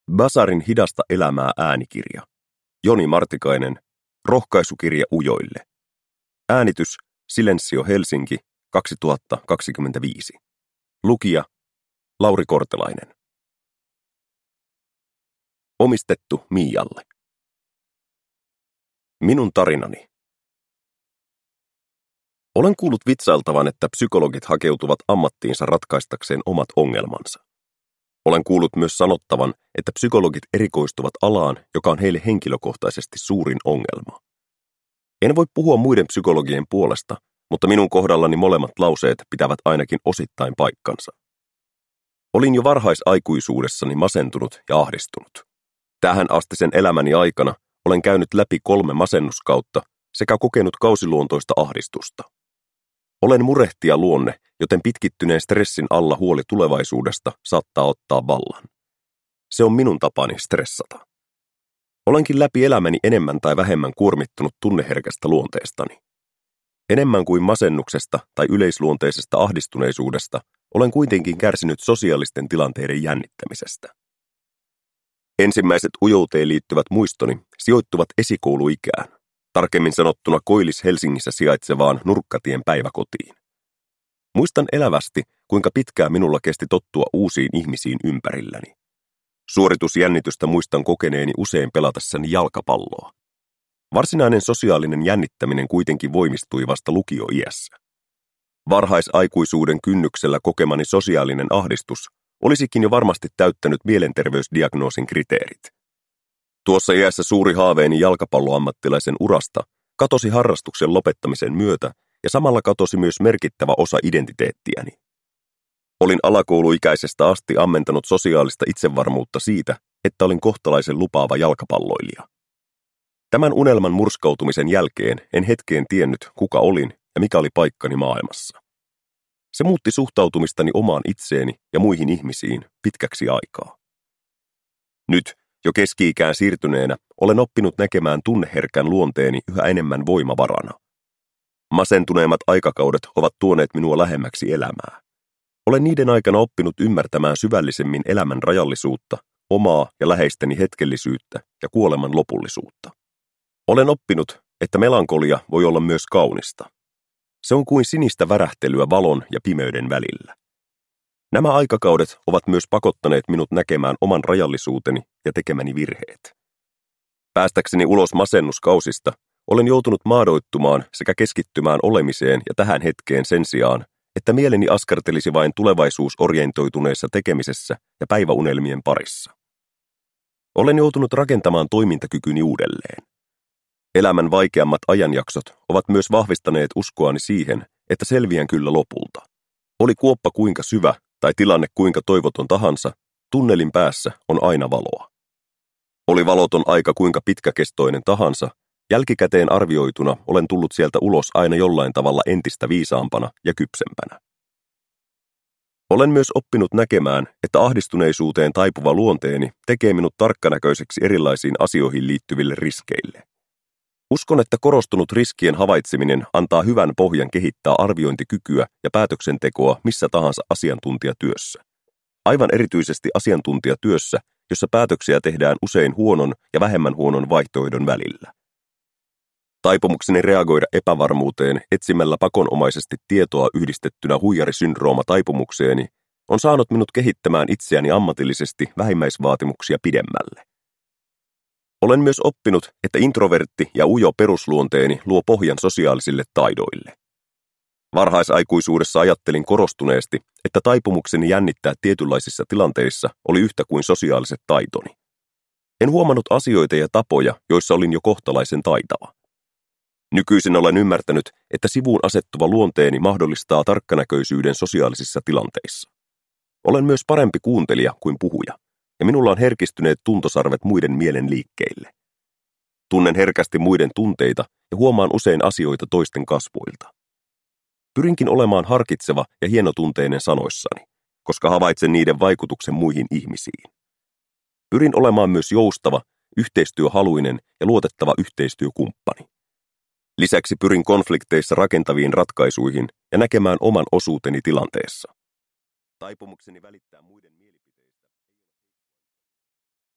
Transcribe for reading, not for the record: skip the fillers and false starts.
Basarin hidasta elämää äänikirja. Joni Martikainen, rohkaisukirja ujoille. Äänitys Silensio Helsinki 2025. Lukija Lauri Kortelainen. Omistettu Mialle. Minun tarinani. Olen kuullut vitsailtavan, että psykologit hakeutuvat ammattiinsa ratkaistakseen omat ongelmansa. Olen kuullut myös sanottavan, että psykologit erikoistuvat alaan, joka on heille henkilökohtaisesti suurin ongelma. En voi puhua muiden psykologien puolesta, mutta minun kohdallani molemmat lauseet pitävät ainakin osittain paikkansa. Olin jo varhaisaikuisuudessani masentunut ja ahdistunut. Tähän astisen elämäni aikana olen käynyt läpi 3 masennuskautta sekä kokenut kausiluontoista ahdistusta. Olen murehtija luonne, joten pitkittyneen stressin alla huoli tulevaisuudesta saattaa ottaa vallan. Se on minun tapani stressata. Olenkin läpi elämäni enemmän tai vähemmän kuormittunut tunneherkästä luonteestani. Enemmän kuin masennuksesta tai yleisluonteisesta ahdistuneisuudesta olen kuitenkin kärsinyt sosiaalisten tilanteiden jännittämisestä. Ensimmäiset ujouteen liittyvät muistoni sijoittuvat esikouluikään, tarkemmin sanottuna Koillis-Helsingissä sijaitsevaan Nurkkatien päiväkotiin. Muistan elävästi, kuinka pitkään minulla kesti tottua uusiin ihmisiin ympärilläni. Suoritusjännitystä muistan kokeneeni usein pelatessani jalkapalloa. Varsinainen sosiaalinen jännittäminen kuitenkin voimistui vasta lukioiässä. Varhaisaikuisuuden kynnyksellä kokemani sosiaalinen ahdistus olisikin jo varmasti täyttänyt mielenterveysdiagnoosin kriteerit. Tuossa iässä suuri haaveeni jalkapalloammattilaisen urasta katosi harrastuksen lopettamisen myötä ja samalla katosi myös merkittävä osa identiteettiäni. Olin alakouluikäisestä asti ammentanut sosiaalista itsevarmuutta siitä, että olin kohtalaisen lupaava jalkapalloilija. Tämän unelman murskautumisen jälkeen en hetkeen tiennyt, kuka olin ja mikä oli paikkani maailmassa. Se muutti suhtautumistani omaan itseeni ja muihin ihmisiin pitkäksi aikaa. Nyt, jo keski-ikään siirtyneenä, olen oppinut näkemään tunneherkän luonteeni yhä enemmän voimavarana. Masentuneemmat aikakaudet ovat tuoneet minua lähemmäksi elämää. Olen niiden aikana oppinut ymmärtämään syvällisemmin elämän rajallisuutta, omaa ja läheisteni hetkellisyyttä ja kuoleman lopullisuutta. Olen oppinut, että melankolia voi olla myös kaunista. Se on kuin sinistä värähtelyä valon ja pimeyden välillä. Nämä aikakaudet ovat myös pakottaneet minut näkemään oman rajallisuuteni ja tekemäni virheet. Päästäkseni ulos masennuskausista olen joutunut maadoittumaan sekä keskittymään olemiseen ja tähän hetkeen sen sijaan, että mieleni askartelisi vain tulevaisuusorientoituneessa tekemisessä ja päiväunelmien parissa. Olen joutunut rakentamaan toimintakykyni uudelleen. Elämän vaikeammat ajanjaksot ovat myös vahvistaneet uskoani siihen, että selviän kyllä lopulta. Oli kuoppa kuinka syvä tai tilanne kuinka toivoton tahansa, tunnelin päässä on aina valoa. Oli valoton aika kuinka pitkäkestoinen tahansa, jälkikäteen arvioituna olen tullut sieltä ulos aina jollain tavalla entistä viisaampana ja kypsempänä. Olen myös oppinut näkemään, että ahdistuneisuuteen taipuva luonteeni tekee minut tarkkanäköiseksi erilaisiin asioihin liittyville riskeille. Uskon, että korostunut riskien havaitseminen antaa hyvän pohjan kehittää arviointikykyä ja päätöksentekoa missä tahansa asiantuntijatyössä. Aivan erityisesti asiantuntijatyössä, jossa päätöksiä tehdään usein huonon ja vähemmän huonon vaihtoehdon välillä. Taipumukseni reagoida epävarmuuteen etsimällä pakonomaisesti tietoa yhdistettynä huijarisyndrooma-taipumukseeni on saanut minut kehittämään itseäni ammatillisesti vähimmäisvaatimuksia pidemmälle. Olen myös oppinut, että introvertti ja ujo perusluonteeni luo pohjan sosiaalisille taidoille. Varhaisaikuisuudessa ajattelin korostuneesti, että taipumukseni jännittää tietynlaisissa tilanteissa oli yhtä kuin sosiaaliset taitoni. En huomannut asioita ja tapoja, joissa olin jo kohtalaisen taitava. Nykyisin olen ymmärtänyt, että sivuun asettuva luonteeni mahdollistaa tarkkanäköisyyden sosiaalisissa tilanteissa. Olen myös parempi kuuntelija kuin puhuja, ja minulla on herkistyneet tuntosarvet muiden mielen liikkeille. Tunnen herkästi muiden tunteita ja huomaan usein asioita toisten kasvoilta. Pyrinkin olemaan harkitseva ja hienotunteinen sanoissani, koska havaitsen niiden vaikutuksen muihin ihmisiin. Pyrin olemaan myös joustava, yhteistyöhaluinen ja luotettava yhteistyökumppani. Lisäksi pyrin konflikteissa rakentaviin ratkaisuihin ja näkemään oman osuuteni tilanteessa. Taipumukseni välittää muiden